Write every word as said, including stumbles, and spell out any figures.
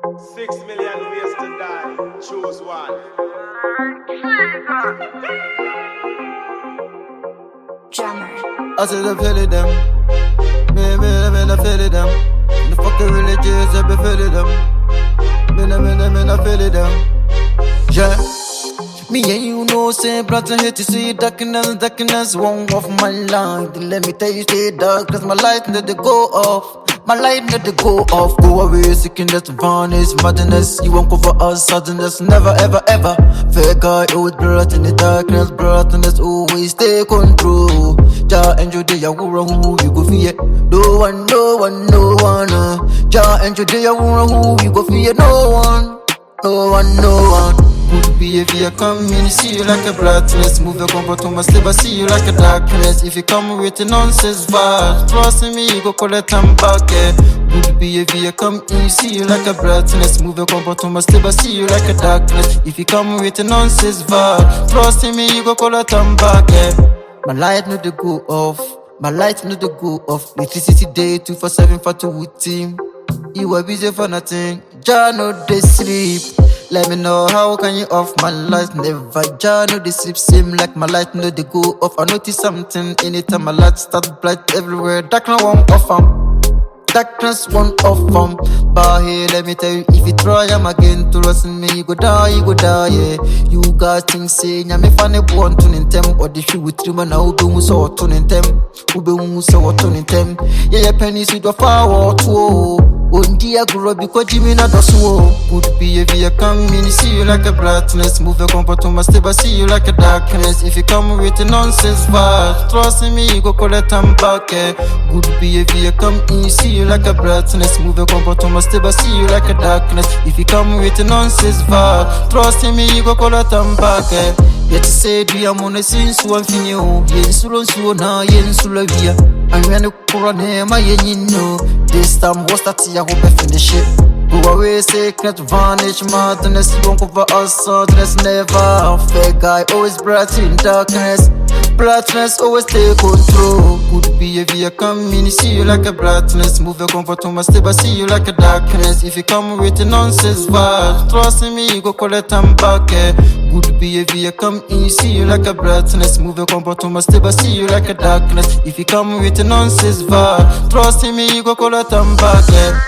Six million ways to die. Choose one. Drummer. I said I feel it them. Me, me, me, I feel it them. The fucking religious, I be feeling them. Me, me, me, me, I feel it them. Yeah. Me and you know, say, brother, hate to see darkness, darkness, one of my life. Then let me tell you, stay dark, cause my light need to go off. My light need to go off, go away, sickness, vanish, madness. You won't cover us, suddenness, never, ever, ever. Fair guy, always brought in the darkness, brightness, always stay control. Ja, enjoy the yawura who you go fear. No one, no one, no one. Uh. Ja, enjoy the yawura who you go fear. No one, no one, no one. Good behavior come in, see you like a brightness. Move your comfort to my sleep, I see you like a darkness. If you come with a nonsense vibe, trust in me, you go collect them back. Yeah. Good behavior come in, see you like a brightness. Move your comfort to my sleep, I see you like a darkness. If you come with a nonsense vibe, trust in me, you go collect them back. Yeah. My light need to go off, my light need to go off. Electricity day, two for seven for two with team. You are busy for nothing, ja no they sleep. Let me know how can you off my light never ja no they sleep. Seem like my light no they go off. I notice something anytime my light start bright everywhere. Darkness won't off them, darkness won't off them. But hey, let me tell you, if you try I'm again to trust in me, you go die, you go die. Yeah, you guys think say nyame funny born to them or the shoe with trim and now do so to them. Ube so to them. Yeah, yeah, pennies with the far or two. On dia grow because Jimmy not does so. Good behavior come in, see you like a brightness. Move your comfort to my step, I see you like a darkness. If you come with a nonsense vibe, trust in me, you go collect them back. Eh. Good behavior come in, see you like a brightness. Move your comfort to my step, I see you like a darkness. If you come with a nonsense vibe, trust in me, you go collect them back. Eh. Yet to say, do you want to see so I'm finio? Yen sulo suo na yen sulo via. I'm gonna call name my yen no. This time was that I hope I finish it. Go away, secret vanish, madness. You won't cover us, sadness never. Fair guy, always bright in darkness. Brightness always take control. Good behavior come in, see you like a brightness. Move your comfort to my step, I see you like a darkness. If you come with a nonsense vibe, trust in me, you go collect them back. Eh. Good behavior come in, see you like a brightness. Move your comfort to my step, I see you like a darkness. If you come with a nonsense vibe, trust in me, you go collect them back. Eh.